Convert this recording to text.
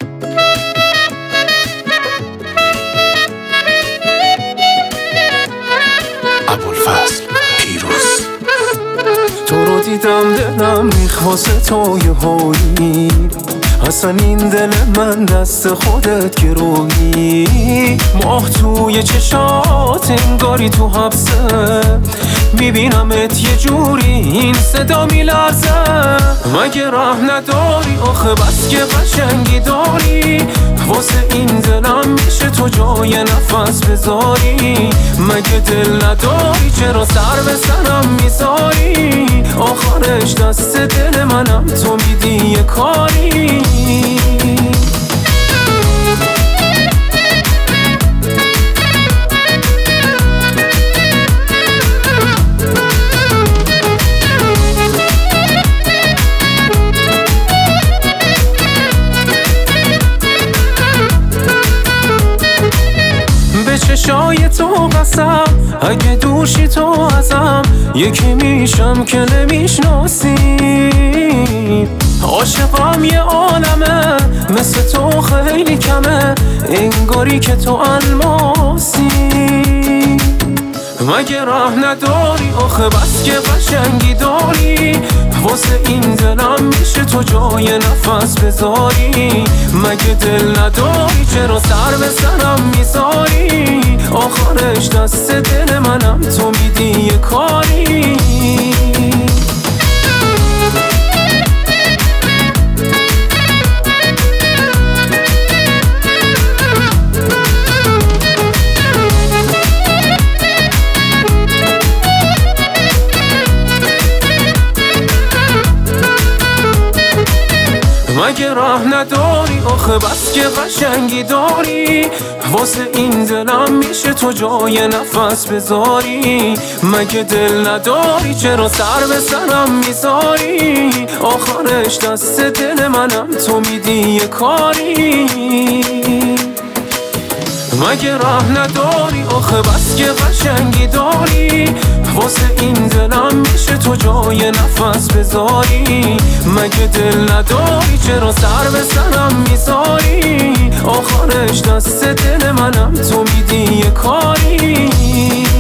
ابوالفضل پیروز. تو رو دیدم دلم ریخت واسه تو یه هویی، اصلا این دل من دست خودت گرویی. ماه توی چشات انگاری تو حبسه، میبینمت یه جوری این صدا میلرزه. مگه راه نداری آخه بس که قشنگی داری، واسه این دلم میشه تو جای نفس بذاری. مگه دل نداری چرا سر به سرم میذاری، آخرش دست دل منم تو میدی یه کاری. به چشای تو قسم اگه دوشی تو ازم، یکی میشم که نمیشناسی. عاشقم یه عالمه مثل تو خیلی کمه، انگاری که تو الماسی. مگه راه نداری آخه بس که قشنگی داری، واسه این دلم میشه تو جای نفس بذاری. مگه دل نداری چرا سر به سرم میذاری، آخرش دست دل منم تو میدی یه کاری. مگه راه نداری آخه بس که قشنگی داری، واسه این دلم میشه تو جای نفس بذاری. مگه دل نداری چرا سر به سرم میذاری، آخرش دست دل منم تو میدی یه کاری. مگه راه نداری آخه بس که قشنگی داری، واسه این دلم میشه تو جای نفس بذاری. مگه دل نداری چرا سر به سرم میذاری، آخرش دست دل منم تو میدی یه کاری.